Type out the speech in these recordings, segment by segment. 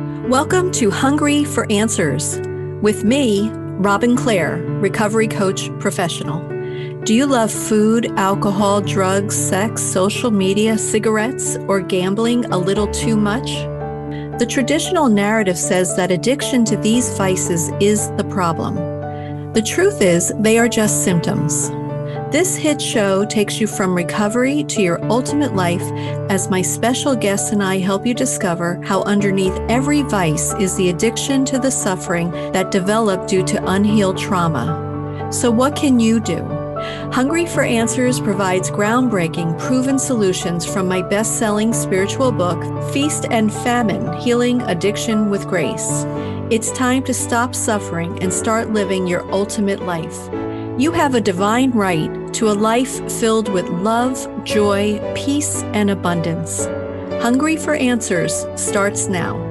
Welcome to Hungry for Answers with me, Robin Clare, recovery coach professional. Do you love food, alcohol, drugs, sex, social media, cigarettes, or gambling a little too much? The traditional narrative says that addiction to these vices is the problem. The truth is, they are just symptoms. This hit show takes you from recovery to your ultimate life as my special guests and I help you discover how underneath every vice is the addiction to the suffering that developed due to unhealed trauma. So what can you do? Hungry for Answers provides groundbreaking, proven solutions from my best-selling spiritual book, Feast and Famine: Healing Addiction with Grace. It's time to stop suffering and start living your ultimate life. You have a divine right to a life filled with love, joy, peace, and abundance. Hungry for Answers starts now.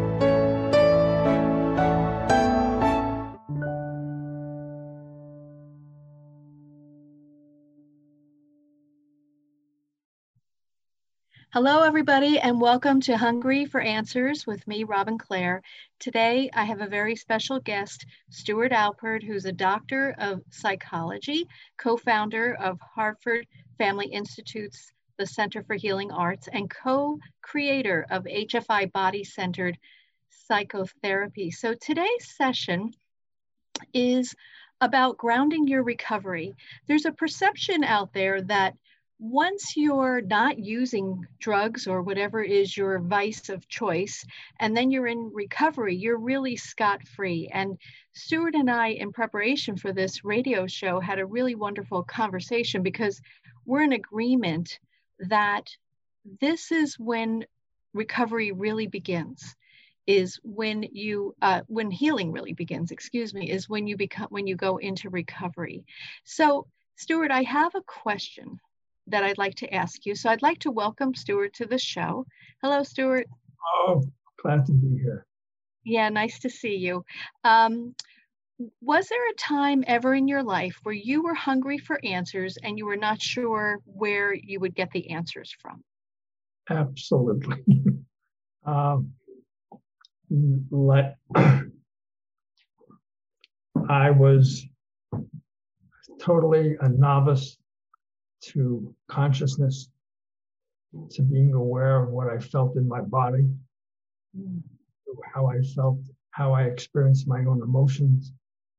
Hello, everybody, and welcome to Hungry for Answers with me, Robin Clare. Today, I have a very special guest, Stuart Alpert, who's a doctor of psychology, co-founder of Hartford Family Institute's the Center for Healing Arts, and co-creator of HFI Body-Centered Psychotherapy. So today's session is about grounding your recovery. There's a perception out there that once you're not using drugs or whatever is your vice of choice, and then you're in recovery, you're really scot-free. And Stuart and I, in preparation for this radio show, had a really wonderful conversation because we're in agreement that this is when recovery really begins, is when you, when healing really begins, is when you go into recovery. So Stuart, I have a question that I'd like to ask you. So I'd like to welcome Stuart to the show. Hello, Stuart. Oh, glad to be here. Yeah, nice to see you. Was there a time ever in your life where you were hungry for answers and you were not sure where you would get the answers from? Absolutely. I was totally a novice to consciousness, to being aware of what I felt in my body, how I felt, how I experienced my own emotions.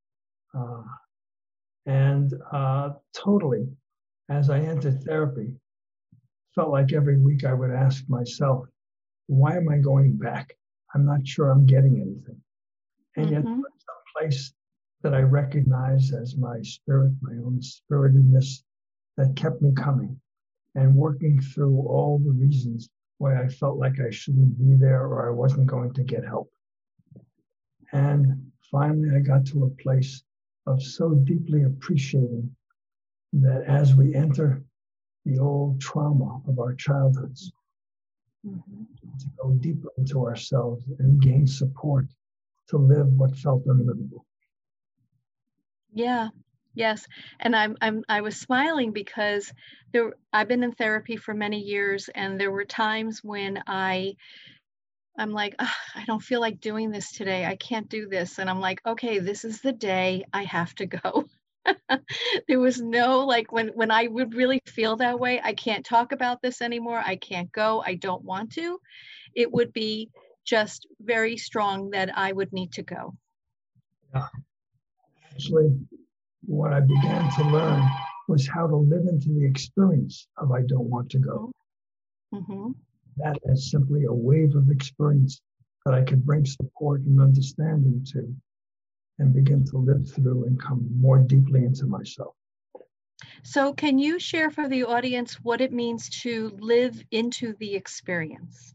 Totally, as I entered therapy, felt like every week I would ask myself, why am I going back? I'm not sure I'm getting anything. And yet there's a place that I recognize as my spirit, my own spiritedness, that kept me coming and working through all the reasons why I felt like I shouldn't be there or I wasn't going to get help. And finally, I got to a place of so deeply appreciating that as we enter the old trauma of our childhoods, to go deeper into ourselves and gain support to live what felt unlivable. Yeah. Yes, and I was smiling because I've been in therapy for many years, and there were times when I'm like, I don't feel like doing this today. I can't do this, and I'm like, okay, this is the day I have to go. There was no like when I would really feel that way. I can't talk about this anymore. I can't go. I don't want to. It would be just very strong that I would need to go. Yeah. Actually, what I began to learn was how to live into the experience of I don't want to go. That is simply a wave of experience that I could bring support and understanding to and begin to live through and come more deeply into myself. So can you share for the audience what it means to live into the experience?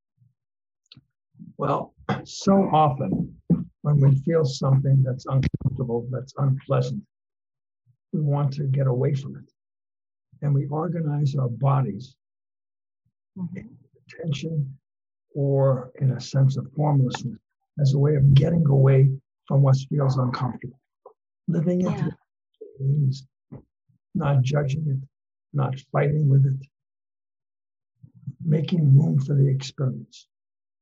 Well, so often when we feel something that's uncomfortable, that's unpleasant, we want to get away from it. And we organize our bodies in tension or in a sense of formlessness as a way of getting away from what feels uncomfortable. Living into it means not judging it, not fighting with it, making room for the experience.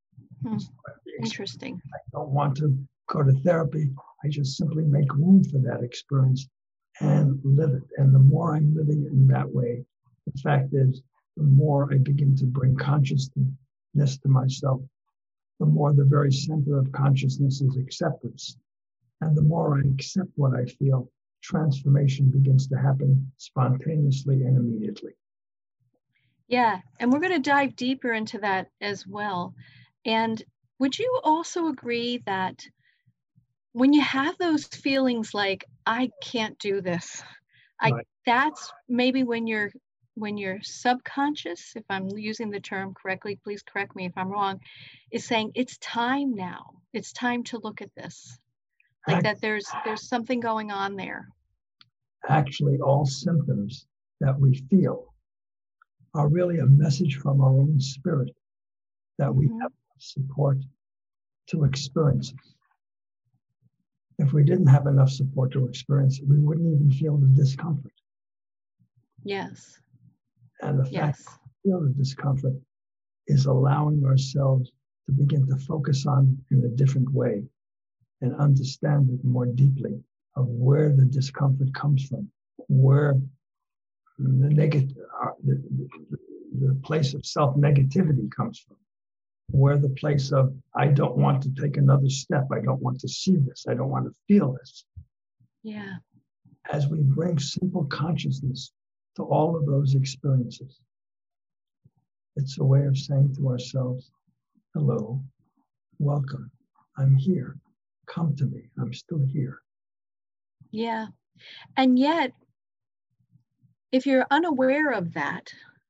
Interesting. I don't want to go to therapy. I just simply make room for that experience and live it. And the more I'm living it in that way, the fact is, the more I begin to bring consciousness to myself, the more the very center of consciousness is acceptance. And the more I accept what I feel, transformation begins to happen spontaneously and immediately. Yeah, and we're going to dive deeper into that as well. And would you also agree that when you have those feelings like, I can't do this, Right. that's maybe when your subconscious, if I'm using the term correctly, please correct me if I'm wrong, is saying it's time now. It's time to look at this. Like that there's something going on there. Actually, all symptoms that we feel are really a message from our own spirit that we have support to experience it. If we didn't have enough support to experience it, we wouldn't even feel the discomfort. Yes. And the fact that we feel the discomfort is allowing ourselves to begin to focus on in a different way and understand it more deeply of where the discomfort comes from, where the negative, the place of self-negativity comes from, where the place of, I don't want to take another step, I don't want to see this, I don't want to feel this. Yeah. As we bring simple consciousness to all of those experiences, it's a way of saying to ourselves, hello, welcome, I'm here, come to me, I'm still here. Yeah. And yet, if you're unaware of that,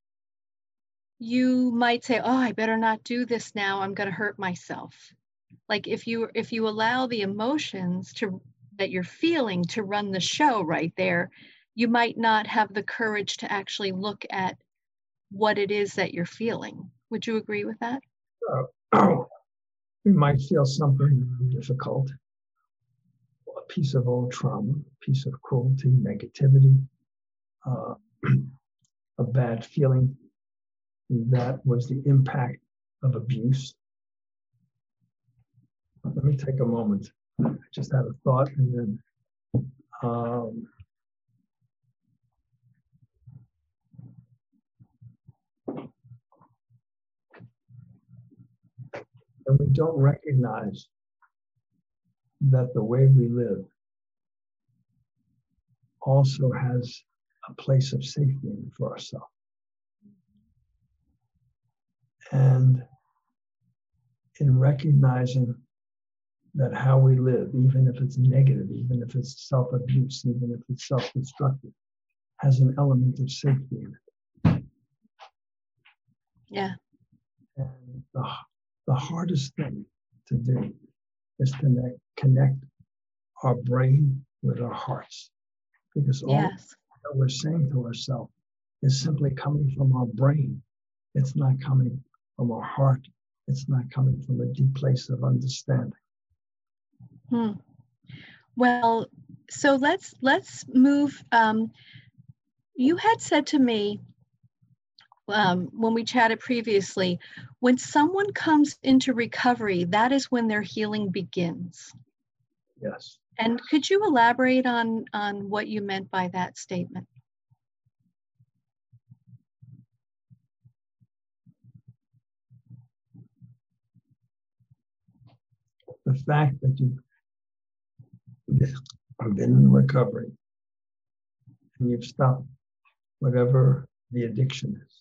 you might say, oh, I better not do this now, I'm going to hurt myself. Like if you allow the emotions that you're feeling to run the show right there, you might not have the courage to actually look at what it is that you're feeling. Would you agree with that? We might feel something difficult, a piece of old trauma, a piece of cruelty, negativity, a bad feeling that was the impact of abuse. Let me take a moment. I just had a thought and then and we don't recognize that the way we live also has a place of safety in it for ourselves. And in recognizing that how we live, even if it's negative, even if it's self-abuse, even if it's self-destructive, has an element of safety in it. Yeah. And the hardest thing to do is to connect our brain with our hearts. Because all that we're saying to ourselves is simply coming from our brain. It's not coming from our heart. It's not coming from a deep place of understanding. Well, so let's move. You had said to me when we chatted previously, when someone comes into recovery, that is when their healing begins. Yes. And could you elaborate on what you meant by that statement? The fact that you've been in recovery and you've stopped whatever the addiction is,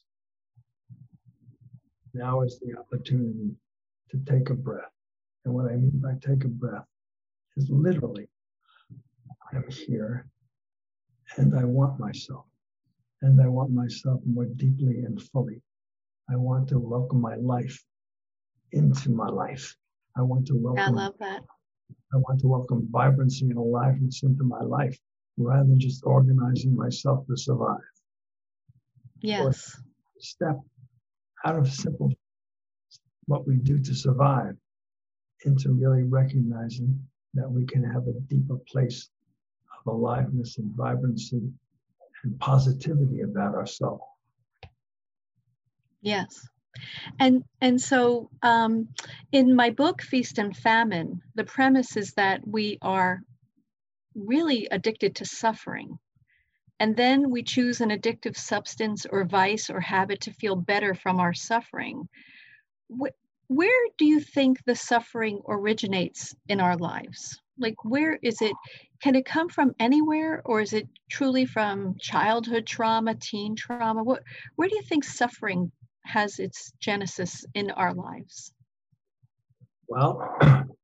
now is the opportunity to take a breath. And what I mean by take a breath is literally, I'm here and I want myself. And I want myself more deeply and fully. I want to welcome my life into my life. I want to welcome. I love that. I want to welcome vibrancy and aliveness into my life rather than just organizing myself to survive. Yes. So step out of simple what we do to survive into really recognizing that we can have a deeper place of aliveness and vibrancy and positivity about ourselves. Yes. And so in my book, Feast and Famine, the premise is that we are really addicted to suffering. And then we choose an addictive substance or vice or habit to feel better from our suffering. Where do you think the suffering originates in our lives? Like, where is it? Can it come from anywhere, or is it truly from childhood trauma, teen trauma? Where do you think suffering has its genesis in our lives? Well,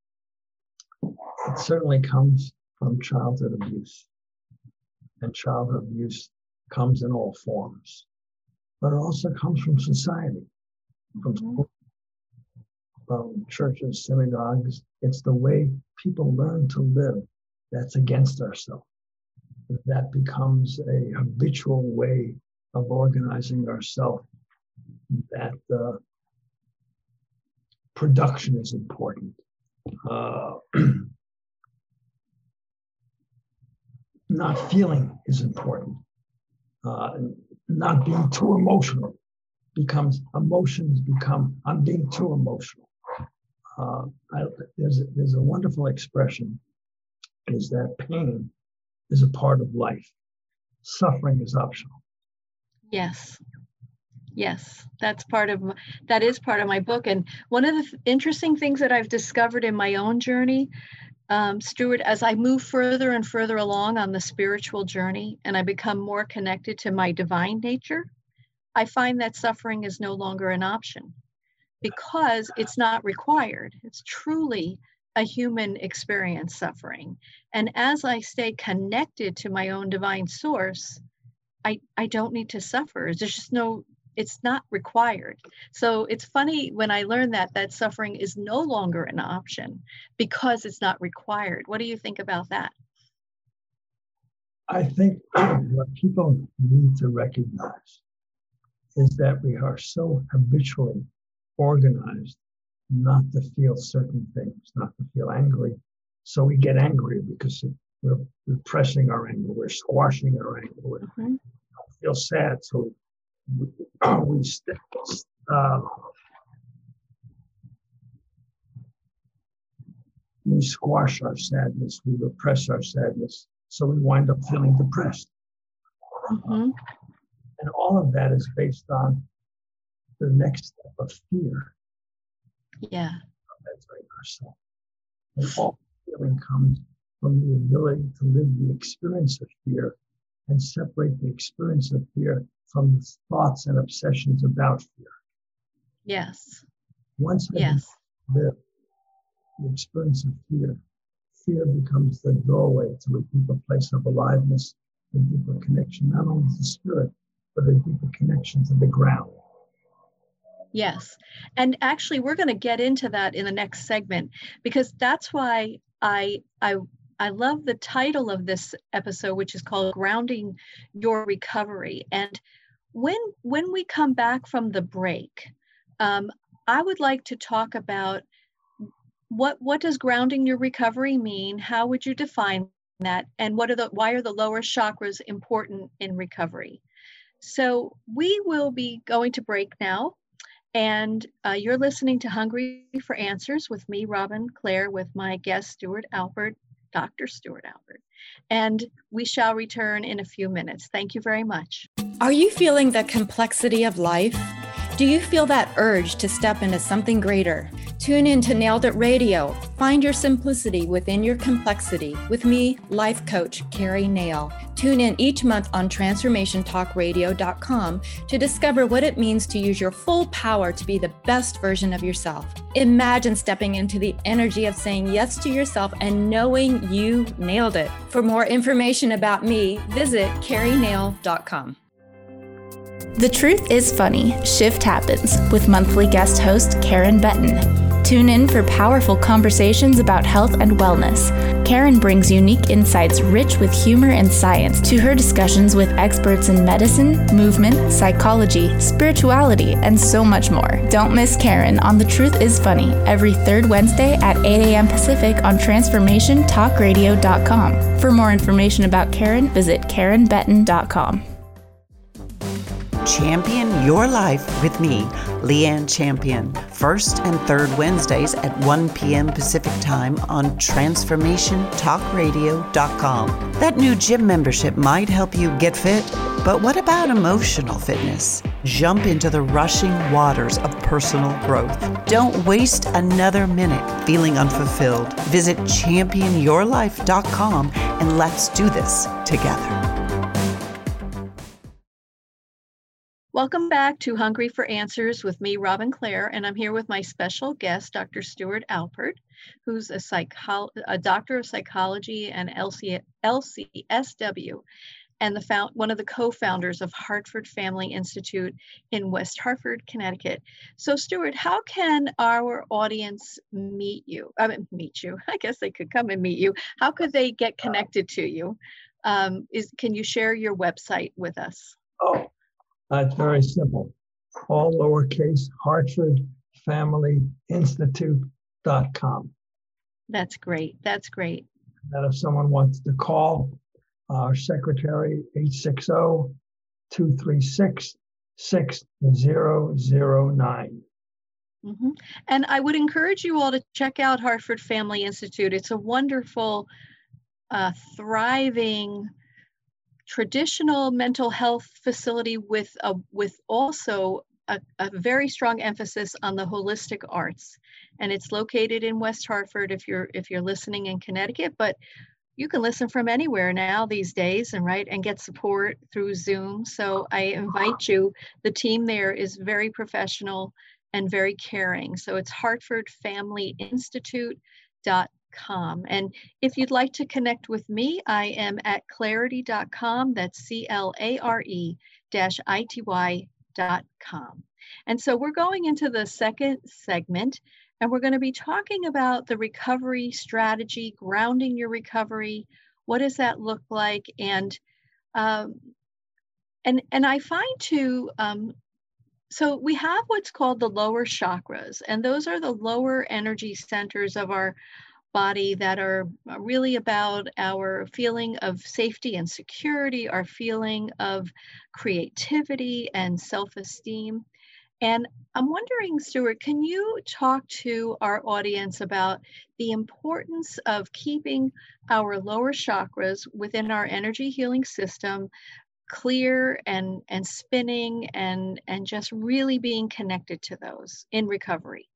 it certainly comes from childhood abuse. And childhood abuse comes in all forms. But it also comes from society, from school, from churches, synagogues. It's the way people learn to live that's against ourselves. That becomes a habitual way of organizing ourselves, that production is important. Not feeling is important. Not being too emotional emotions become, I'm being too emotional. There's a wonderful expression, is that pain is a part of life. Suffering is optional. Yes, that is part of my book. And one of the interesting things that I've discovered in my own journey, Stuart, as I move further and further along on the spiritual journey and I become more connected to my divine nature, I find that suffering is no longer an option because it's not required. It's truly a human experience, suffering. And as I stay connected to my own divine source, I don't need to suffer. There's just it's not required. So it's funny when I learned that suffering is no longer an option because it's not required. What do you think about that? I think what people need to recognize is that we are so habitually organized not to feel certain things, not to feel angry. So we get angry because we're repressing our anger, we're squashing our anger, we don't feel sad, so we squash our sadness, we repress our sadness, so we wind up feeling depressed. And all of that is based on the next step of fear. Yeah. That's right, ourselves. And all feeling comes from the ability to live the experience of fear and separate the experience of fear from the thoughts and obsessions about fear. Yes. Once I live the experience of fear, fear becomes the doorway to a deeper place of aliveness, a deeper connection, not only to spirit, but a deeper connection to the ground. Yes. And actually, we're going to get into that in the next segment, because that's why I love the title of this episode, which is called Grounding Your Recovery. And when we come back from the break, I would like to talk about what does grounding your recovery mean? How would you define that? And why are the lower chakras important in recovery? So we will be going to break now. And you're listening to Hungry for Answers with me, Robin Clare, with my guest, Stuart Alpert, Dr. Stuart Alpert. And we shall return in a few minutes. Thank you very much. Are you feeling the complexity of life? Do you feel that urge to step into something greater? Tune in to Nailed It Radio. Find your simplicity within your complexity with me, life coach Carrie Nail. Tune in each month on TransformationTalkRadio.com to discover what it means to use your full power to be the best version of yourself. Imagine stepping into the energy of saying yes to yourself and knowing you nailed it. For more information about me, visit CarrieNail.com. The Truth is Funny, Shift Happens with monthly guest host Karen Betten. Tune in for powerful conversations about health and wellness. Karen brings unique insights rich with humor and science to her discussions with experts in medicine, movement, psychology, spirituality, and so much more. Don't miss Karen on The Truth is Funny every third Wednesday at 8 a.m. Pacific on TransformationTalkRadio.com. For more information about Karen, visit KarenBetten.com. Champion Your Life with me, Leanne Champion, first and third Wednesdays at 1 p.m. Pacific Time on TransformationTalkRadio.com. That new gym membership might help you get fit, but what about emotional fitness? Jump into the rushing waters of personal growth. Don't waste another minute feeling unfulfilled. Visit ChampionYourLife.com and let's do this together. Welcome back to Hungry for Answers with me, Robin Clare, and I'm here with my special guest, Dr. Stuart Alpert, who's a doctor of psychology and LCSW, and one of the co-founders of Hartford Family Institute in West Hartford, Connecticut. So, Stuart, how can our audience meet you? Meet you. I guess they could come and meet you. How could they get connected to you? Can you share your website with us? Oh, it's very simple. All lowercase, HartfordFamilyInstitute.com. That's great. That's great. And if someone wants to call, our secretary, 860-236-6009. Mm-hmm. And I would encourage you all to check out Hartford Family Institute. It's a wonderful, thriving, traditional mental health facility with also a very strong emphasis on the holistic arts. And it's located in West Hartford if you're listening in Connecticut, but you can listen from anywhere now these days and get support through Zoom. So I invite you. The team there is very professional and very caring. So it's HartfordFamilyInstitute.com. And if you'd like to connect with me, I am at clarity.com. That's CLARE-ITY.com. And so we're going into the second segment, and we're going to be talking about the recovery strategy, grounding your recovery. What does that look like? And I find too, so we have what's called the lower chakras, and those are the lower energy centers of our body that are really about our feeling of safety and security, our feeling of creativity and self-esteem. And I'm wondering, Stuart, can you talk to our audience about the importance of keeping our lower chakras within our energy healing system clear and spinning and just really being connected to those in recovery?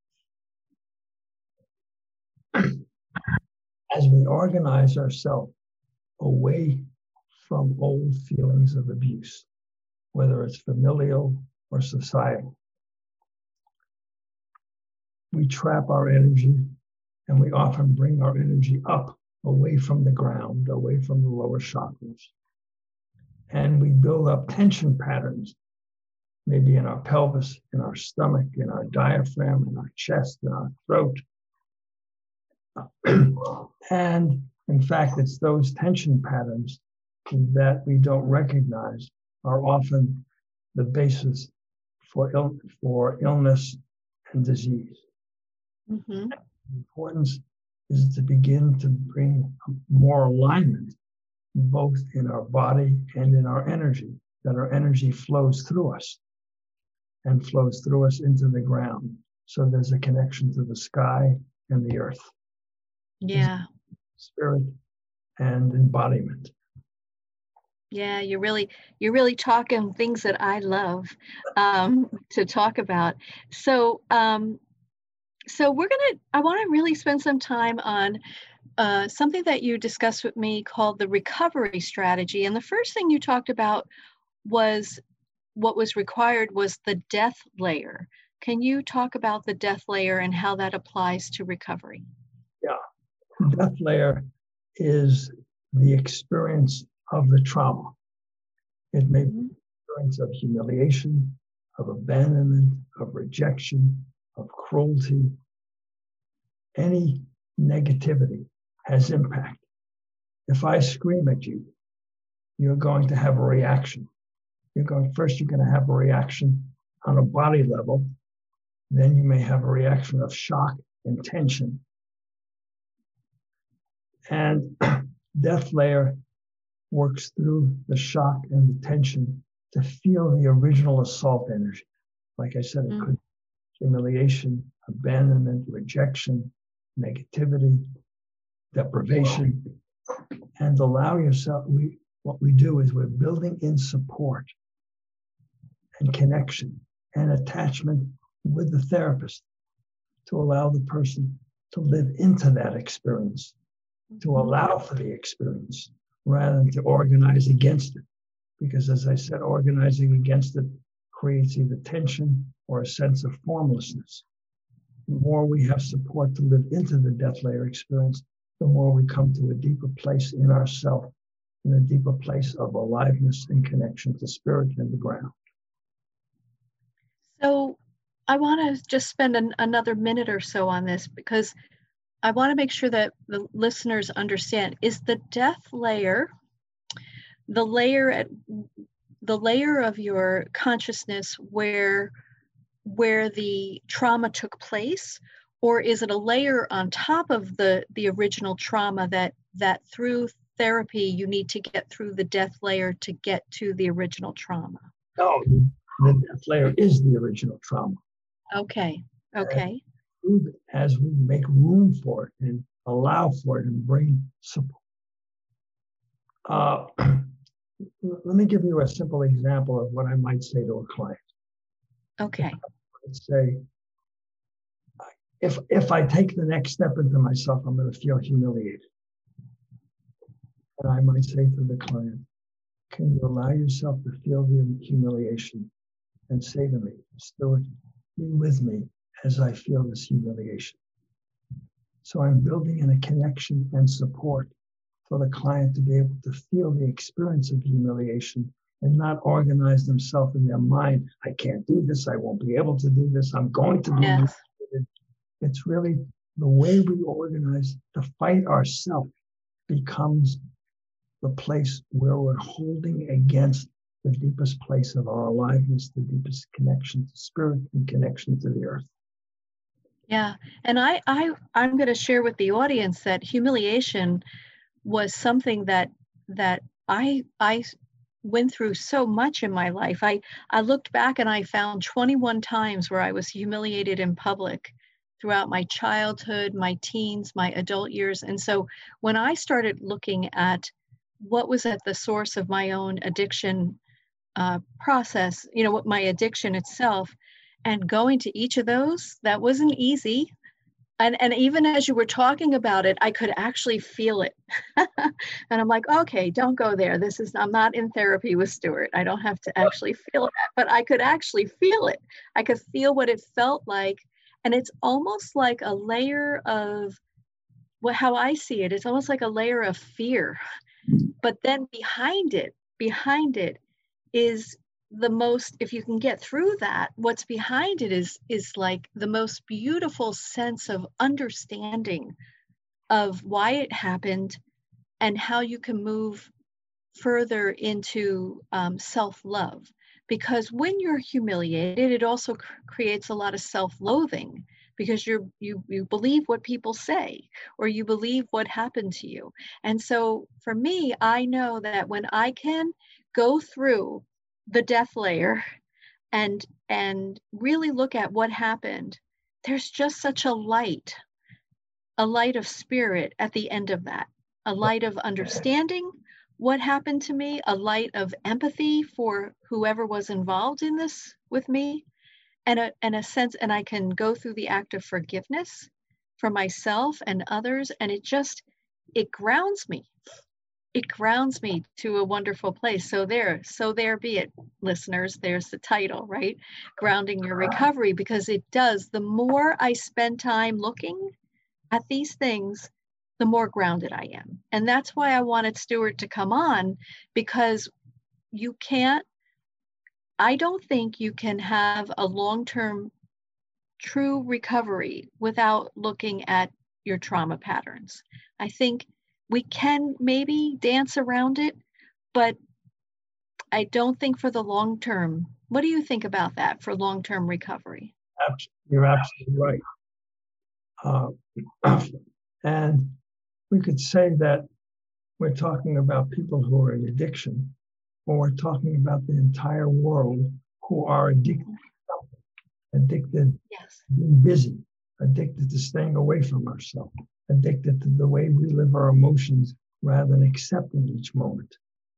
As we organize ourselves away from old feelings of abuse, whether it's familial or societal, we trap our energy, and we often bring our energy up away from the ground, away from the lower chakras. And we build up tension patterns, maybe in our pelvis, in our stomach, in our diaphragm, in our chest, in our throat. And in fact, it's those tension patterns that we don't recognize are often the basis for illness and disease. Mm-hmm. The importance is to begin to bring more alignment, both in our body and in our energy, that our energy flows through us and flows through us into the ground. So there's a connection to the sky and the earth. Yeah. Spirit and embodiment. Yeah, you're really talking things that I love to talk about. So I want to really spend some time on something that you discussed with me called the recovery strategy. And the first thing you talked about was what was required was the death layer. Can you talk about the death layer and how that applies to recovery? Yeah. Death layer is the experience of the trauma. It may be the experience of humiliation, of abandonment, of rejection, of cruelty. Any negativity has impact. If I scream at you, you're going to have a reaction. You're going to have a reaction on a body level. Then you may have a reaction of shock and tension. And death layer works through the shock and the tension to feel the original assault energy. Like I said, it could be humiliation, abandonment, rejection, negativity, deprivation, and allow yourself. What we do is we're building in support and connection and attachment with the therapist to allow the person to live into that experience, to allow for the experience rather than to organize against it. Because as I said, organizing against it creates either tension or a sense of formlessness. The more we have support to live into the death layer experience, the more we come to a deeper place in ourself, in a deeper place of aliveness and connection to spirit and the ground. So I want to just spend another minute or so on this, because I want to make sure that the listeners understand, is the death layer the layer of your consciousness where the trauma took place, or is it a layer on top of the original trauma that through therapy you need to get through the death layer to get to the original trauma? No, the death layer is the original trauma. Okay. As we make room for it and allow for it and bring support. Let me give you a simple example of what I might say to a client. Okay. Let's say, if I take the next step into myself, I'm going to feel humiliated. And I might say to the client, can you allow yourself to feel the humiliation and say to me, Stuart, be with me as I feel this humiliation. So I'm building in a connection and support for the client to be able to feel the experience of humiliation and not organize themselves in their mind. I can't do this. I won't be able to do this. I'm going to be humiliated. It's really the way we organize to fight ourselves becomes the place where we're holding against the deepest place of our aliveness, the deepest connection to spirit and connection to the earth. Yeah, and I'm going to share with the audience that humiliation was something that I went through so much in my life. I looked back and I found 21 times where I was humiliated in public throughout my childhood, my teens, my adult years. And so when I started looking at what was at the source of my own addiction process, what my addiction itself, and going to each of those, that wasn't easy. And even as you were talking about it, I could actually feel it. And I'm like, okay, don't go there. I'm not in therapy with Stuart. I don't have to actually feel that, but I could actually feel it. I could feel what it felt like. And it's almost like a layer of, how I see it, it's almost like a layer of fear. But then behind it is the most, if you can get through that, what's behind it is like the most beautiful sense of understanding of why it happened and how you can move further into self-love. Because when you're humiliated, it also creates a lot of self-loathing, because you believe what people say, or you believe what happened to you. And so for me, I know that when I can go through the death layer and really look at what happened, there's just such a light of spirit at the end of that, a light of understanding what happened to me, a light of empathy for whoever was involved in this with me, and a sense, and I can go through the act of forgiveness for myself and others, and it grounds me. It grounds me to a wonderful place. So there be it, listeners. There's the title, right? Grounding Your Recovery, because it does. The more I spend time looking at these things, the more grounded I am. And that's why I wanted Stuart to come on, because I don't think you can have a long-term true recovery without looking at your trauma patterns. I think we can maybe dance around it, but I don't think for the long term. What do you think about that for long-term recovery? You're absolutely right. And we could say that we're talking about people who are in addiction, or we're talking about the entire world who are addicted to being busy, addicted to staying away from ourselves, addicted to the way we live our emotions rather than accepting each moment.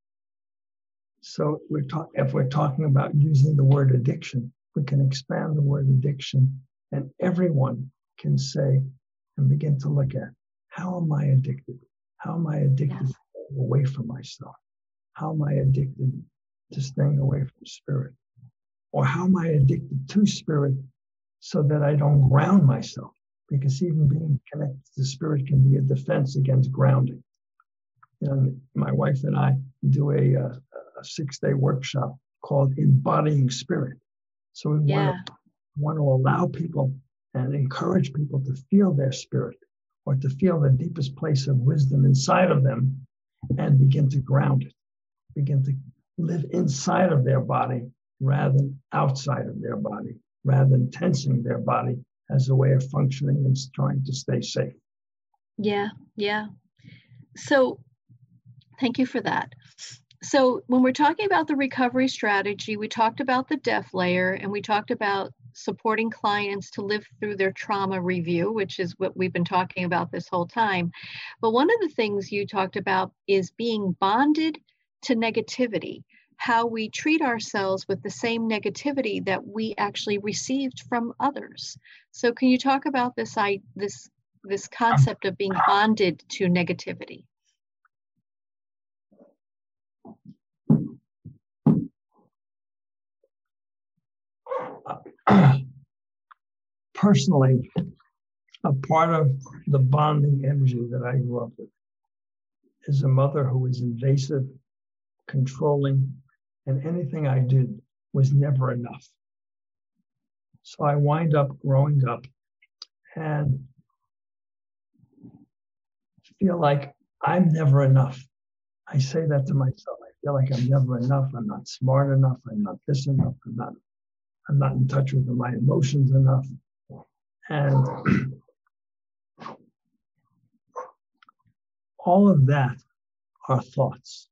So if we're talking about using the word addiction, we can expand the word addiction, and everyone can say and begin to look at, how am I addicted? How am I addicted to staying away from myself? How am I addicted to staying away from spirit? Or how am I addicted to spirit so that I don't ground myself? Because even being connected to spirit can be a defense against grounding. My wife and I do a 6-day workshop called Embodying Spirit. So we want to allow people and encourage people to feel their spirit, or to feel the deepest place of wisdom inside of them and begin to ground it, begin to live inside of their body rather than outside of their body, rather than tensing their body as a way of functioning and trying to stay safe. Yeah. So thank you for that. So when we're talking about the recovery strategy, we talked about the death layer, and we talked about supporting clients to live through their trauma review, which is what we've been talking about this whole time. But one of the things you talked about is being bonded to negativity, how we treat ourselves with the same negativity that we actually received from others. So can you talk about this concept of being bonded to negativity? Personally, a part of the bonding energy that I grew up with is a mother who was invasive, controlling, and anything I did was never enough. So I wind up growing up and feel like I'm never enough. I say that to myself. I feel like I'm never enough. I'm not smart enough. I'm not this enough. I'm not in touch with my emotions enough. And all of that are thoughts.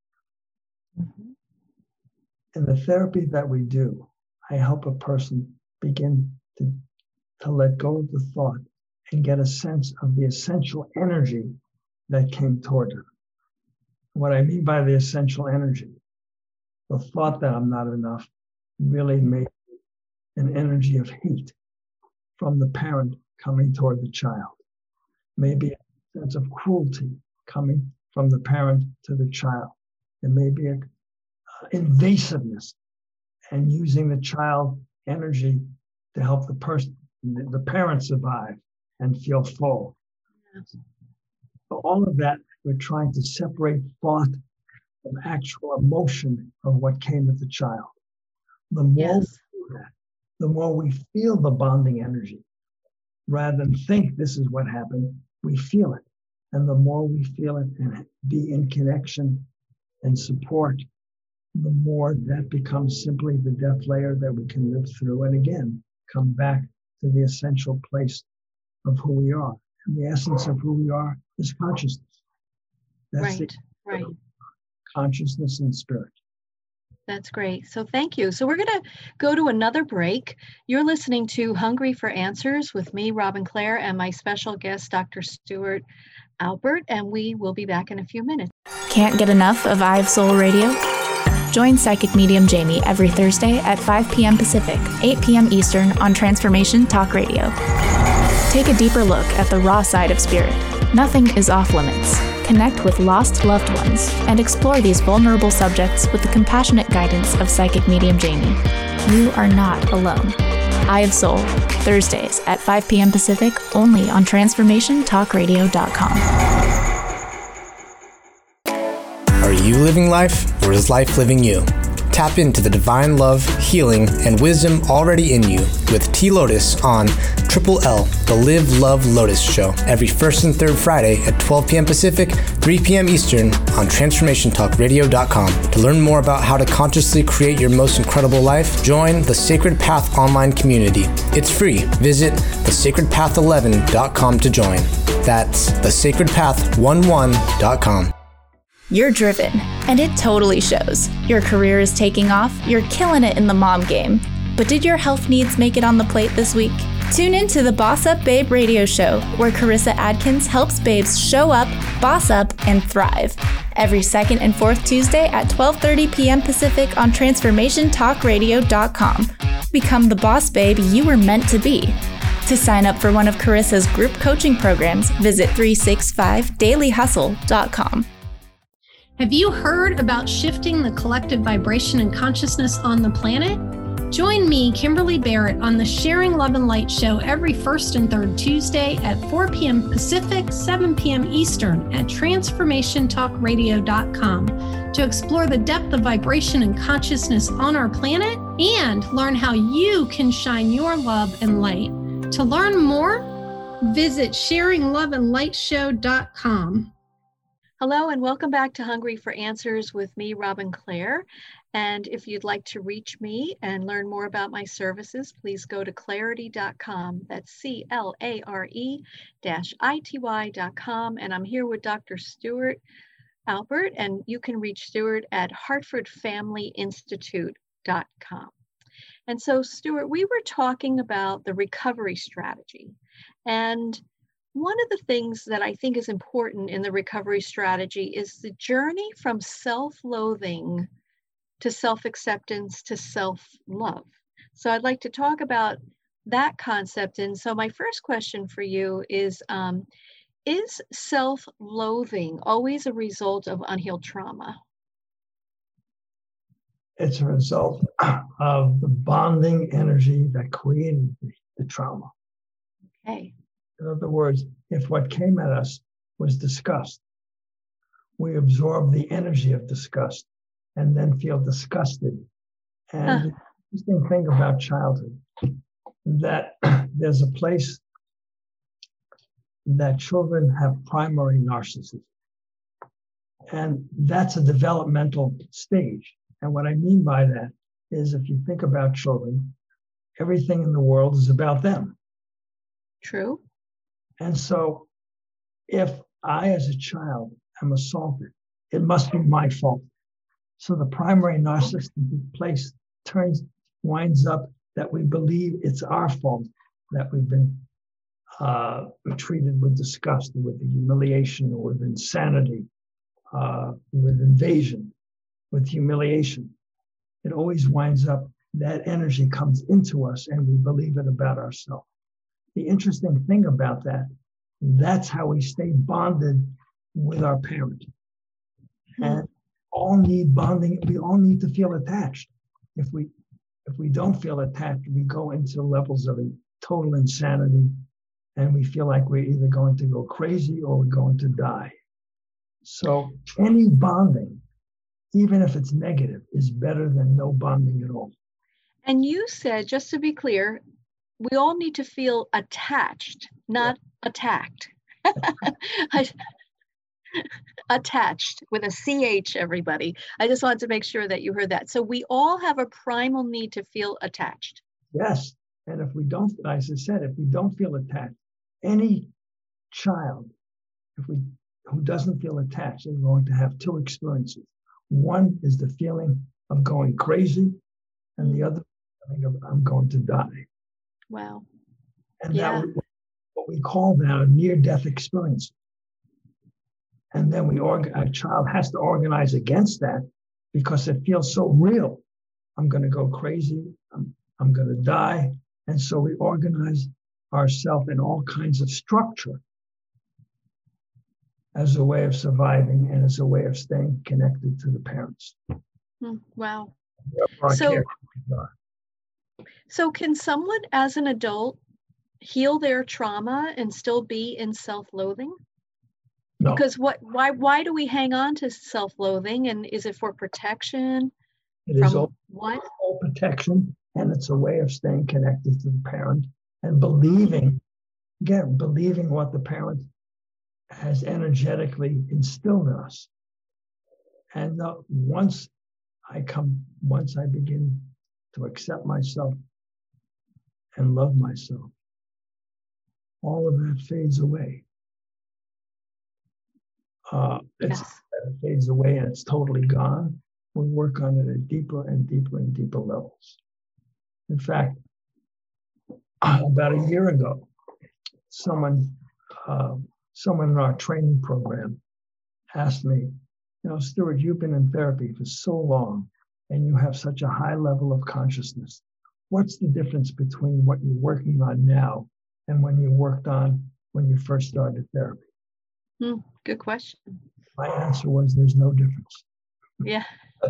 In the therapy that we do, I help a person begin to let go of the thought and get a sense of the essential energy that came toward her. What I mean by the essential energy, the thought that I'm not enough really made an energy of hate from the parent coming toward the child. Maybe a sense of cruelty coming from the parent to the child. It may be an invasiveness and using the child energy to help the parent survive and feel full. Yes. So all of that, we're trying to separate thought from actual emotion of what came with the child. The more we do that, the more we feel the bonding energy. Rather than think this is what happened, we feel it. And the more we feel it and be in connection and support, the more that becomes simply the death layer that we can live through. And again, come back to the essential place of who we are. And the essence of who we are is consciousness. That's right. Consciousness and spirit. That's great. So thank you. So we're going to go to another break. You're listening to Hungry for Answers with me, Robin Clare, and my special guest, Dr. Stuart Alpert, and we will be back in a few minutes. Can't get enough of Eye of Soul Radio? Join Psychic Medium Jamie every Thursday at 5 p.m. Pacific, 8 p.m. Eastern on Transformation Talk Radio. Take a deeper look at the raw side of spirit. Nothing is off limits. Connect with lost loved ones and explore these vulnerable subjects with the compassionate guidance of Psychic Medium Jamie. You are not alone. Eye of Soul, Thursdays at 5 p.m. Pacific, only on TransformationTalkRadio.com. Are you living life, or is life living you? Tap into the divine love, healing, and wisdom already in you with T. Lotus on Triple L, the Live Love Lotus Show, every first and third Friday at 12 p.m. Pacific, 3 p.m. Eastern on TransformationTalkRadio.com. To learn more about how to consciously create your most incredible life, join the Sacred Path online community. It's free. Visit thesacredpath11.com to join. That's thesacredpath11.com. You're driven, and it totally shows. Your career is taking off, you're killing it in the mom game. But did your health needs make it on the plate this week? Tune in to the Boss Up Babe radio show, where Carissa Adkins helps babes show up, boss up, and thrive. Every second and fourth Tuesday at 12:30 p.m. Pacific on TransformationTalkRadio.com. Become the boss babe you were meant to be. To sign up for one of Carissa's group coaching programs, visit 365dailyhustle.com. Have you heard about shifting the collective vibration and consciousness on the planet? Join me, Kimberly Barrett, on the Sharing Love and Light show every first and third Tuesday at 4 p.m. Pacific, 7 p.m. Eastern at TransformationTalkRadio.com to explore the depth of vibration and consciousness on our planet and learn how you can shine your love and light. To learn more, visit SharingLoveAndLightShow.com. Hello and welcome back to Hungry for Answers with me, Robin Clare. And if you'd like to reach me and learn more about my services, please go to clarity.com. That's CLARE-ITY.com. And I'm here with Dr. Stuart Alpert, and you can reach Stuart at HartfordFamilyInstitute.com. And so, Stuart, we were talking about the recovery strategy. And one of the things that I think is important in the recovery strategy is the journey from self-loathing to self-acceptance to self-love. So I'd like to talk about that concept. And so my first question for you is self-loathing always a result of unhealed trauma? It's a result of the bonding energy that created the trauma. Okay. In other words, if what came at us was disgust, we absorb the energy of disgust and then feel disgusted. And the interesting thing about childhood, that there's a place that children have primary narcissism. And that's a developmental stage. And what I mean by that is if you think about children, everything in the world is about them. True. And so if I, as a child, am assaulted, it must be my fault. So the primary narcissistic place winds up that we believe it's our fault that we've been treated with disgust, with humiliation, or with insanity, with invasion, with humiliation. It always winds up that energy comes into us and we believe it about ourselves. The interesting thing about that's how we stay bonded with our parent. And all need bonding. We all need to feel attached. If we don't feel attached, we go into levels of total insanity, and we feel like we're either going to go crazy or we're going to die. So any bonding, even if it's negative, is better than no bonding at all. And you said, just to be clear, we all need to feel attached, not attacked. Attached with a CH, everybody. I just wanted to make sure that you heard that. So we all have a primal need to feel attached. Yes. And if we don't, as I said, if we don't feel attached, any child, who doesn't feel attached, is going to have two experiences. One is the feeling of going crazy, and the other feeling of I'm going to die. Wow. And that what we call now a near-death experience. And then a child has to organize against that because it feels so real. I'm going to go crazy. I'm going to die. And so we organize ourselves in all kinds of structure as a way of surviving and as a way of staying connected to the parents. Wow. So can someone as an adult heal their trauma and still be in self-loathing? No. Because why do we hang on to self-loathing, and is it for protection? It is all protection, and it's a way of staying connected to the parent and believing what the parent has energetically instilled in us. And once I begin to accept myself and love myself, all of that fades away. it fades away and it's totally gone. We work on it at deeper and deeper and deeper levels. In fact, about a year ago, someone in our training program asked me, Stuart, you've been in therapy for so long and you have such a high level of consciousness. What's the difference between what you're working on now and when you worked on when you first started therapy? Good question. My answer was, there's no difference. Yeah.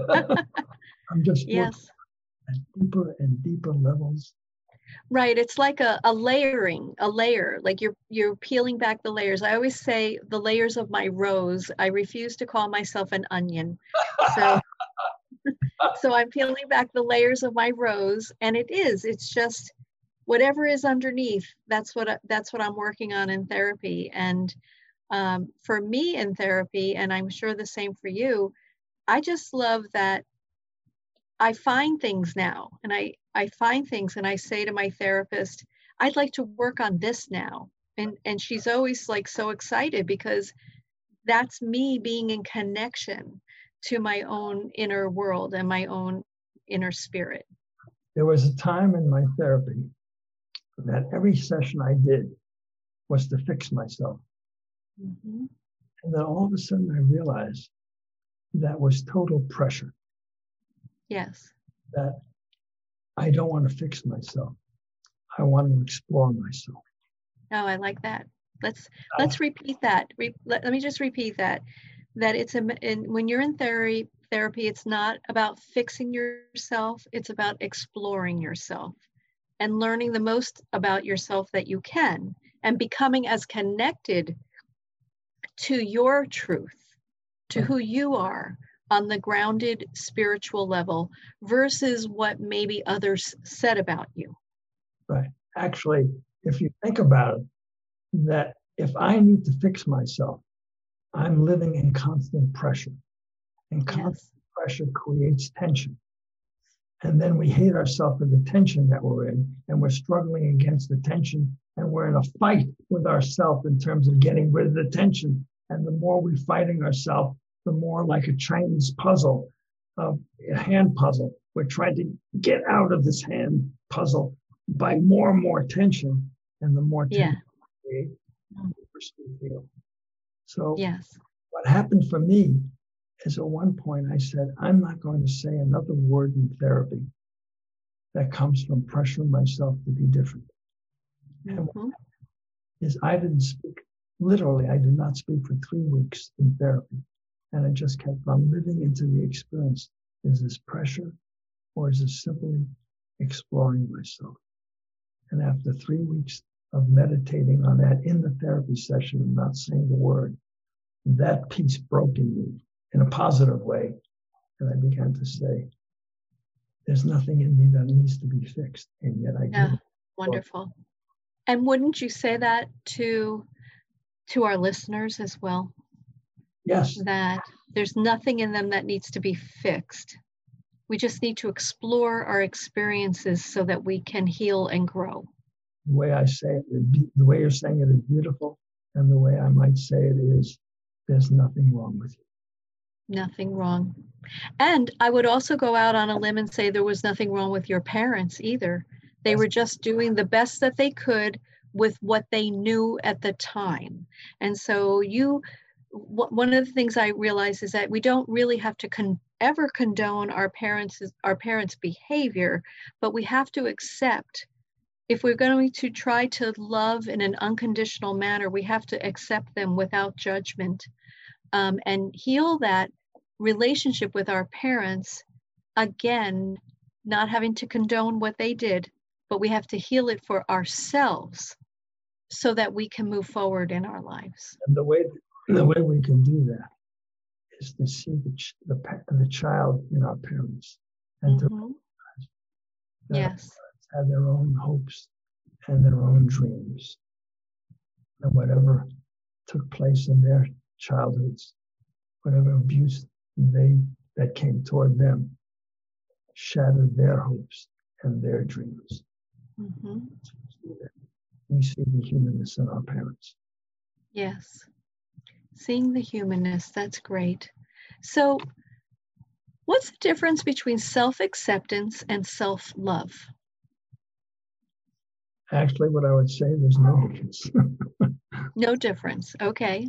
I'm just yes. working at deeper and deeper levels. Right. It's like a layer, like you're peeling back the layers. I always say the layers of my rose. I refuse to call myself an onion. So so I'm peeling back the layers of my rose, and it's just whatever is underneath. That's what I'm working on in therapy. And for me in therapy, and I'm sure the same for you, I just love that I find things now, and I find things and I say to my therapist, I'd like to work on this now. And she's always like so excited, because that's me being in connection to my own inner world and my own inner spirit. There was a time in my therapy that every session I did was to fix myself. Mm-hmm. And then all of a sudden I realized that was total pressure. Yes. That I don't want to fix myself. I want to explore myself. Oh, I like that. Let's repeat that. Let me just repeat that. That when you're in therapy, it's not about fixing yourself. It's about exploring yourself and learning the most about yourself that you can, and becoming as connected to your truth, to who you are on the grounded spiritual level, versus what maybe others said about you. Right. Actually, if you think about it, that if I need to fix myself, I'm living in constant pressure. And constant pressure creates tension. And then we hate ourselves for the tension that we're in, and we're struggling against the tension, and we're in a fight with ourselves in terms of getting rid of the tension. And the more we're fighting ourselves, the more like a Chinese puzzle, a hand puzzle. We're trying to get out of this hand puzzle by more and more tension, and the more tension we create, the worse we feel. So what happened for me is at one point I said, I'm not going to say another word in therapy that comes from pressuring myself to be different. Mm-hmm. And what is I didn't speak, literally, I did not speak for 3 weeks in therapy. And I just kept on living into the experience. Is this pressure, or is it simply exploring myself? And after 3 weeks of meditating on that in the therapy session and not saying the word, that peace broke in me in a positive way. And I began to say, there's nothing in me that needs to be fixed. And yet I do. Wonderful. And wouldn't you say that to our listeners as well? Yes. That there's nothing in them that needs to be fixed. We just need to explore our experiences so that we can heal and grow. The way I say it, the way you're saying it is beautiful. And the way I might say it is, there's nothing wrong with you. Nothing wrong. And I would also go out on a limb and say there was nothing wrong with your parents either. They were just doing the best that they could with what they knew at the time. And so one of the things I realize is that we don't really have to ever condone our parents' behavior, but we have to accept, if we're going to try to love in an unconditional manner, we have to accept them without judgment, and heal that relationship with our parents. Again, not having to condone what they did, but we have to heal it for ourselves so that we can move forward in our lives. And the way we can do that is to see the child in our parents, and to recognize that our parents have their own hopes and their own dreams, and whatever took place in their childhoods, whatever abuse that came toward them, shattered their hopes and their dreams. Mm-hmm. We see the humanness in our parents. Yes. Seeing the humanness, that's great. So what's the difference between self-acceptance and self-love? Actually, what I would say, there's no difference. No difference. Okay.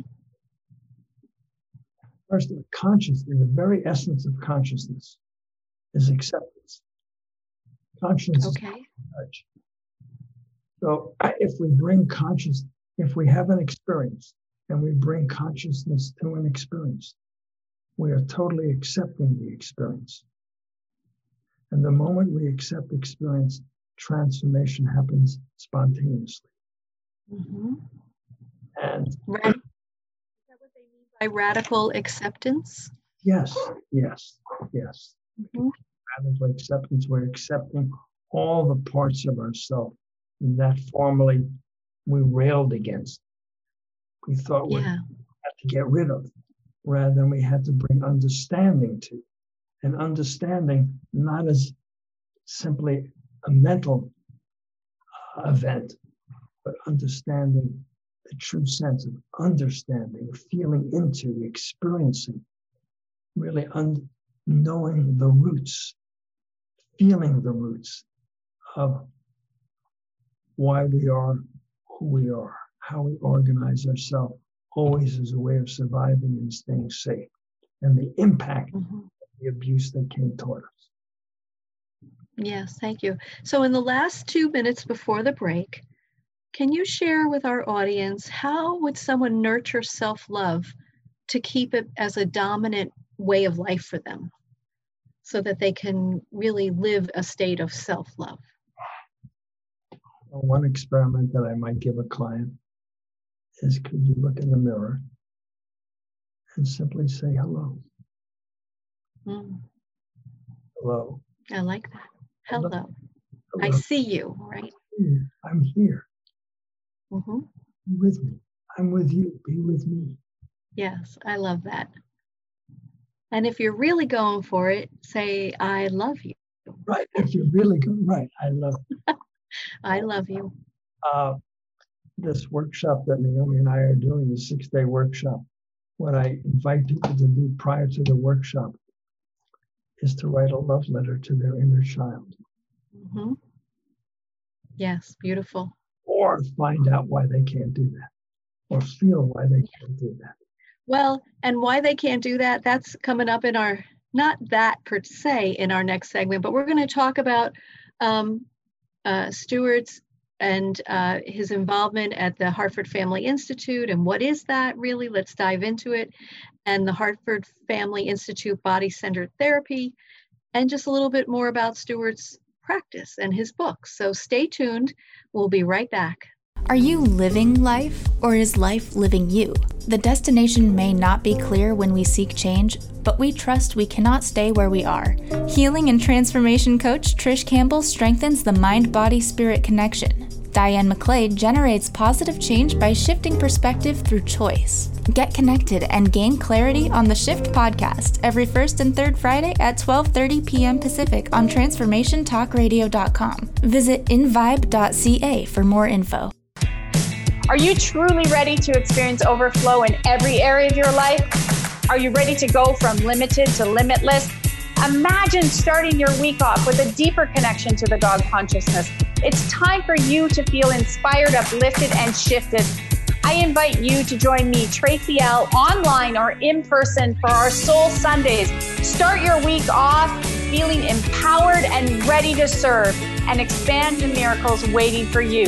First, consciousness, the very essence of consciousness is acceptance. Consciousness Okay. is touch. So if we bring consciousness, if we have an experience and we bring consciousness to an experience, we are totally accepting the experience. And the moment we accept experience, transformation happens spontaneously. Mm-hmm. And Is that what they mean by radical acceptance? yes. Mm-hmm. Radical acceptance, we're accepting all the parts of ourselves that formerly we railed against. We thought we had to get rid of, rather than we had to bring understanding to. And understanding not as simply a mental event, but understanding the true sense of understanding, feeling into, experiencing, really knowing the roots, feeling the roots of why we are who we are, how we organize ourselves, always as a way of surviving and staying safe, and the impact of the abuse that came toward us. Yes, thank you. So in the last 2 minutes before the break, can you share with our audience, how would someone nurture self-love to keep it as a dominant way of life for them so that they can really live a state of self-love? Well, one experiment that I might give a client is, could you look in the mirror and simply say hello? Hello. I like that. Hello. Hello. I see you, right? I'm here. Mm-hmm. Be with me. I'm with you. Be with me. Yes, I love that. And if you're really going for it, say, I love you. Right. If you're really going, right. I love you. I love you. This workshop that Naomi and I are doing, the 6-day workshop, what I invite people to do prior to the workshop is to write a love letter to their inner child. Mm-hmm. Yes, beautiful. Or find out why they can't do that, or feel why they can't do that. Well, and why they can't do that, that's coming up in our, not that per se in our next segment, but we're going to talk about Stuart's and his involvement at the Hartford Family Institute, and what is that really? Let's dive into it. And the Hartford Family Institute Body-Centered Therapy, and just a little bit more about Stuart's practice and his books. So stay tuned. We'll be right back. Are you living life, or is life living you? The destination may not be clear when we seek change, but we trust we cannot stay where we are. Healing and transformation coach Trish Campbell strengthens the mind-body-spirit connection. Diane McClade generates positive change by shifting perspective through choice. Get connected and gain clarity on the Shift podcast every first and third Friday at 12:30 p.m. Pacific on TransformationTalkRadio.com. Visit invibe.ca for more info. Are you truly ready to experience overflow in every area of your life? Are you ready to go from limited to limitless? Imagine starting your week off with a deeper connection to the God consciousness. It's time for you to feel inspired, uplifted, and shifted. I invite you to join me, Tracy L., online or in person for our Soul Sundays. Start your week off feeling empowered and ready to serve, and expand the miracles waiting for you.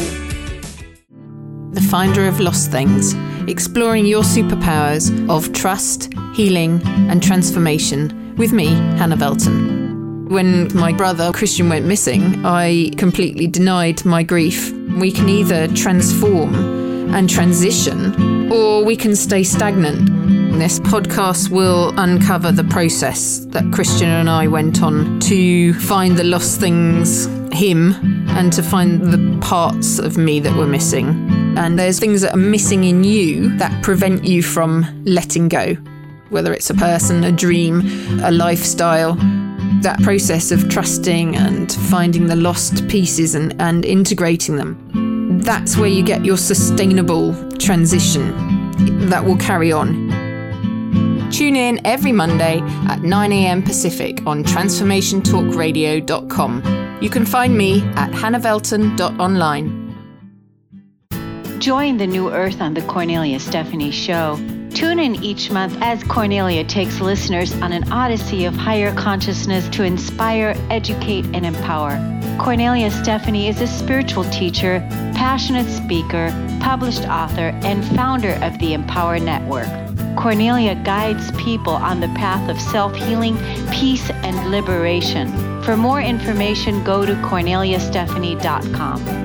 The Finder of Lost Things, exploring your superpowers of trust, healing, and transformation with me, Hannah Belton. When my brother Christian went missing, I completely denied my grief. We can either transform and transition, or we can stay stagnant. This podcast will uncover the process that Christian and I went on to find the lost things, him, and to find the parts of me that were missing. And there's things that are missing in you that prevent you from letting go, whether it's a person, a dream, a lifestyle. That process of trusting and finding the lost pieces and integrating them. That's where you get your sustainable transition that will carry on. Tune in every Monday at 9 a.m. Pacific on transformationtalkradio.com. You can find me at hannahvelton.online. Join the New Earth on the Cornelia Stephanie Show. Tune in each month as Cornelia takes listeners on an odyssey of higher consciousness to inspire, educate, and empower. Cornelia Stephanie is a spiritual teacher, passionate speaker, published author, and founder of the Empower Network. Cornelia guides people on the path of self-healing, peace, and liberation. For more information, go to corneliastephanie.com.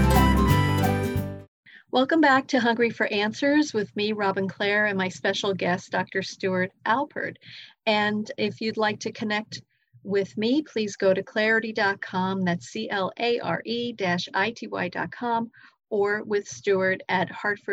Welcome back to Hungry for Answers with me, Robin Clare, and my special guest, Dr. Stuart Alpert. And if you'd like to connect with me, please go to clarity.com, that's CLARE-ITY.com, or with Stuart at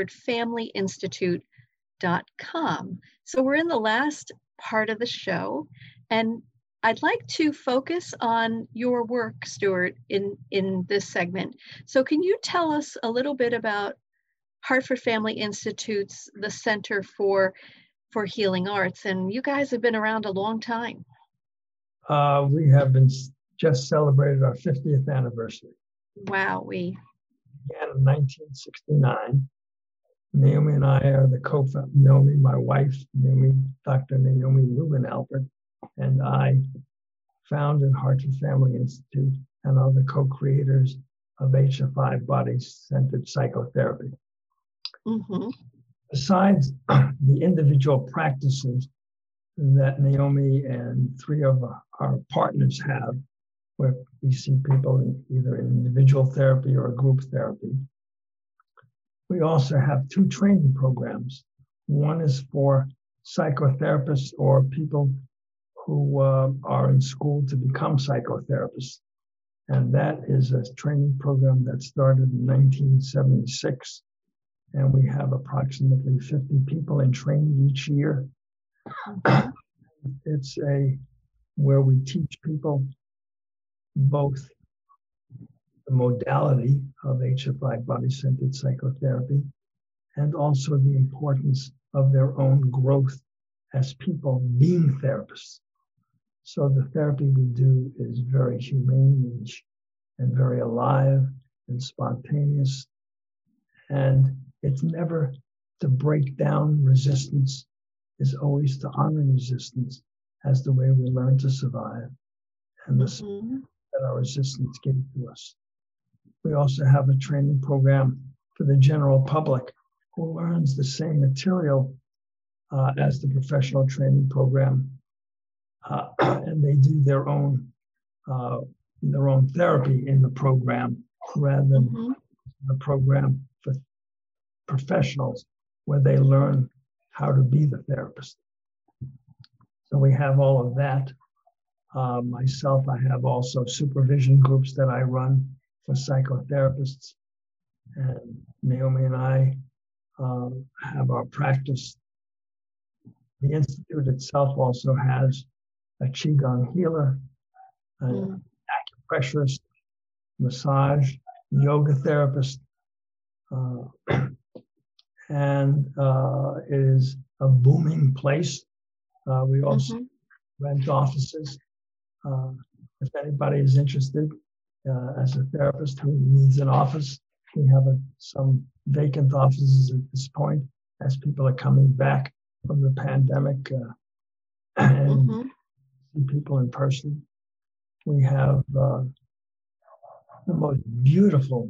HartfordFamilyInstitute.com. So we're in the last part of the show, and I'd like to focus on your work, Stuart, in this segment. So can you tell us a little bit about Hartford Family Institute's, the Center for Healing Arts, and you guys have been around a long time. We have just celebrated our 50th anniversary. Wow, we began in 1969. Naomi and I are the co-founder. Naomi, my wife, Dr. Naomi Lubin Alpert, and I founded Hartford Family Institute and are the co-creators of HFI Body-Centered Psychotherapy. Mm-hmm. Besides the individual practices that Naomi and three of our partners have, where we see people either in individual therapy or group therapy, we also have two training programs. One is for psychotherapists or people who are in school to become psychotherapists. And that is a training program that started in 1976. And we have approximately 50 people in training each year. It's where we teach people both the modality of HFI body-centered psychotherapy and also the importance of their own growth as people being therapists. So the therapy we do is very humane and very alive and spontaneous. And it's never to break down resistance, it's always to honor resistance as the way we learn to survive and the that our resistance gave to us. We also have a training program for the general public who learns the same material as the professional training program, and they do their own therapy in the program rather than the program for professionals where they learn how to be the therapist. So we have all of that. Myself, I have also supervision groups that I run for psychotherapists. And Naomi and I have our practice. The Institute itself also has a Qigong healer, an acupressurist, massage, yoga therapist, and it is a booming place. We also rent offices. If anybody is interested as a therapist who needs an office, we have some vacant offices at this point as people are coming back from the pandemic and see people in person. We have the most beautiful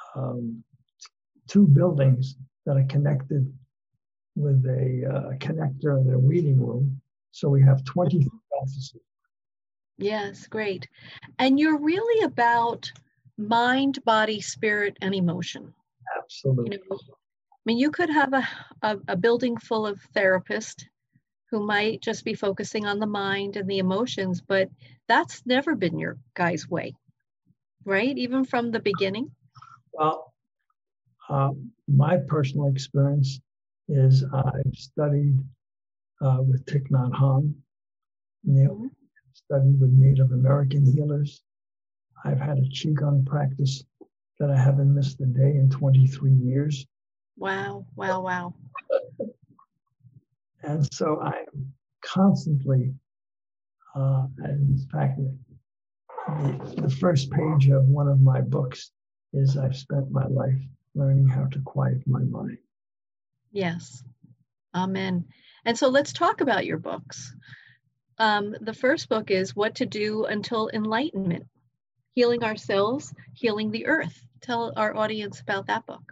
two buildings that are connected with a connector and a reading room. So we have 23 offices. Yes, great. And you're really about mind, body, spirit, and emotion. Absolutely. I mean, you could have a building full of therapists who might just be focusing on the mind and the emotions, but that's never been your guys' way, right? Even from the beginning? Well, my personal experience is I've studied with Thich Nhat Hanh, studied with Native American healers. I've had a Qigong practice that I haven't missed a day in 23 years. Wow, wow, wow. And so I'm constantly, in fact, the first page of one of my books is I've spent my life learning how to quiet my mind. Yes. Amen. And so let's talk about your books. The first book is What to Do Until Enlightenment, Healing Ourselves, Healing the Earth. Tell our audience about that book.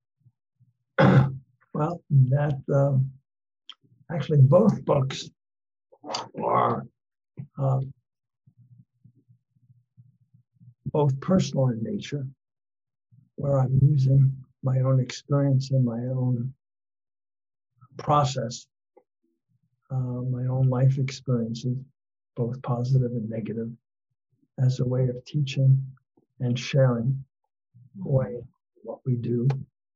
Well, that actually both books are both personal in nature, where I'm using my own experience and my own process, my own life experiences, both positive and negative, as a way of teaching and sharing what we do.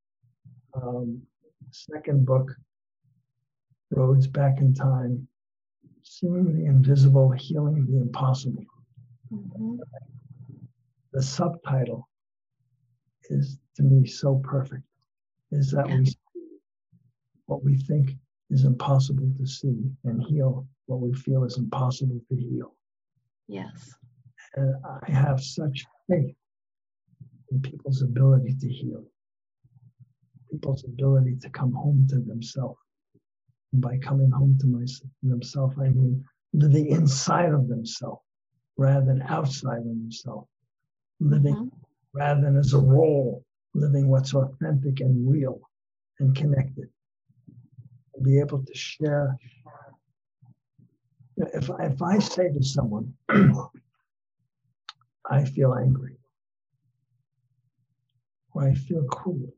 Second book, Roads Back in Time, Seeing the Invisible, Healing the Impossible. Mm-hmm. The subtitle is, to me, so perfect, is that we see what we think is impossible to see and heal what we feel is impossible to heal. Yes. And I have such faith in people's ability to heal, people's ability to come home to themselves. And by coming home to themselves, I mean living inside of themselves rather than outside of themselves. Living rather than as a role, living what's authentic and real and connected. And be able to share. If I say to someone, I feel angry, or I feel cruel,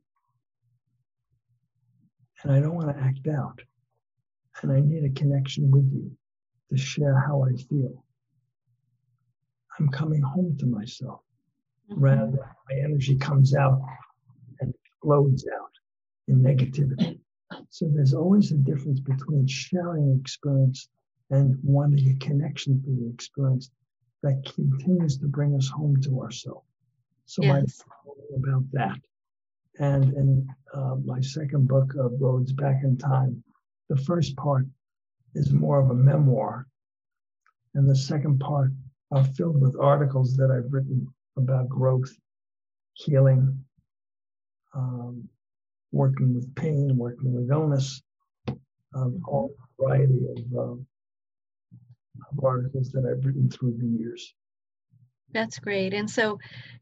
and I don't want to act out, and I need a connection with you to share how I feel, I'm coming home to myself. Rather than my energy comes out and explodes out in negativity. So there's always a difference between sharing experience and wanting a connection for the experience that continues to bring us home to ourselves. So I'm about that. And in my second book of Roads Back in Time, the first part is more of a memoir, and the second part are filled with articles that I've written about growth, healing, working with pain, working with illness, all variety of articles that I've written through the years. That's great. And so,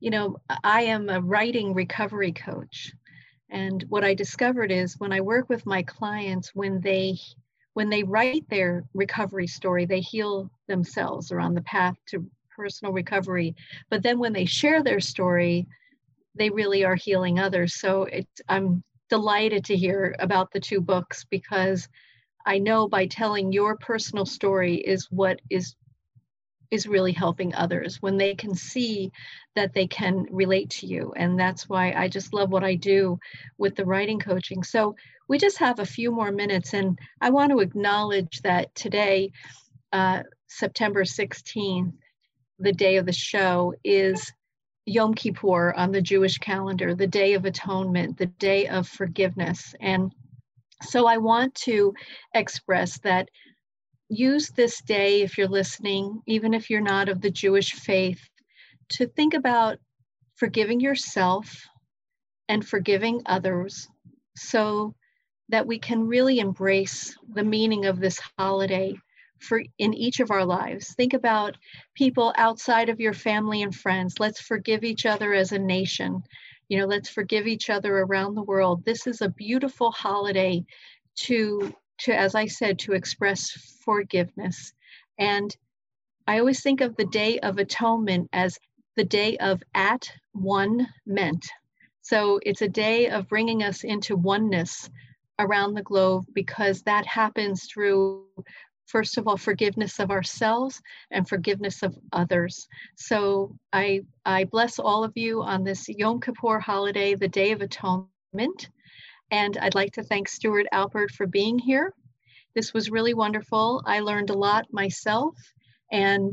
I am a writing recovery coach. And what I discovered is when I work with my clients, when they write their recovery story, they heal themselves or on the path to personal recovery. But then when they share their story, they really are healing others. So I'm delighted to hear about the two books, because I know by telling your personal story is what is really helping others, when they can see that they can relate to you. And that's why I just love what I do with the writing coaching. So we just have a few more minutes, and I want to acknowledge that today, September 16th, the day of the show, is Yom Kippur on the Jewish calendar, the Day of Atonement, the Day of Forgiveness. And so I want to express that use this day, if you're listening, even if you're not of the Jewish faith, to think about forgiving yourself and forgiving others, so that we can really embrace the meaning of this holiday in each of our lives. Think about people outside of your family and friends. Let's forgive each other as a nation. Let's forgive each other around the world. This is a beautiful holiday to, as I said, to express forgiveness. And I always think of the Day of Atonement as the day of at-one-ment. So it's a day of bringing us into oneness around the globe, because that happens through, first of all, forgiveness of ourselves and forgiveness of others. So I bless all of you on this Yom Kippur holiday, the Day of Atonement. And I'd like to thank Stuart Alpert for being here. This was really wonderful. I learned a lot myself, and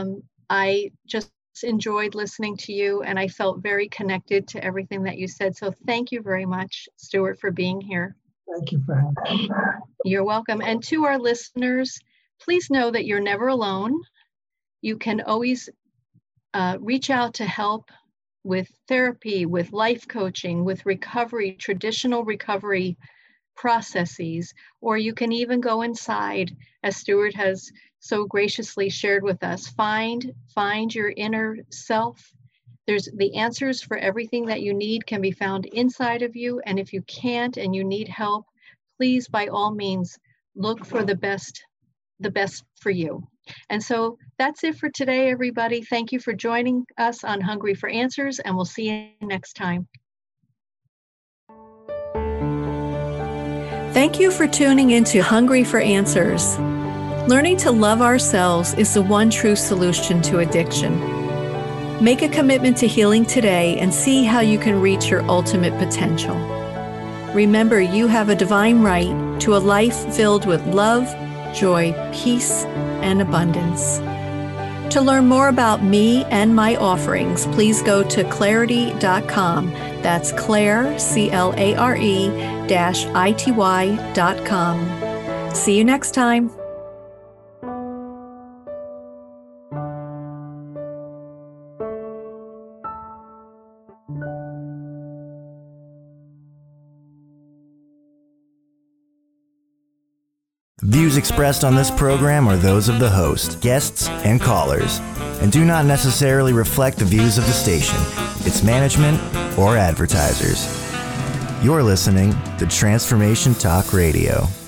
I just enjoyed listening to you, and I felt very connected to everything that you said. So thank you very much, Stuart, for being here. Thank you for having me. You're welcome. And to our listeners, please know that you're never alone. You can always reach out to help with therapy, with life coaching, with recovery, traditional recovery processes, or you can even go inside, as Stuart has so graciously shared with us. Find your inner self. There's the answers for everything that you need can be found inside of you. And if you can't and you need help, please, by all means, look for the best for you. And so that's it for today, everybody. Thank you for joining us on Hungry for Answers, and we'll see you next time. Thank you for tuning into Hungry for Answers. Learning to love ourselves is the one true solution to addiction. Make a commitment to healing today and see how you can reach your ultimate potential. Remember, you have a divine right to a life filled with love, joy, peace, and abundance. To learn more about me and my offerings, please go to clarity.com. That's Claire, CLARE-ITY.com. See you next time. Views expressed on this program are those of the host, guests, and callers, and do not necessarily reflect the views of the station, its management, or advertisers. You're listening to Transformation Talk Radio.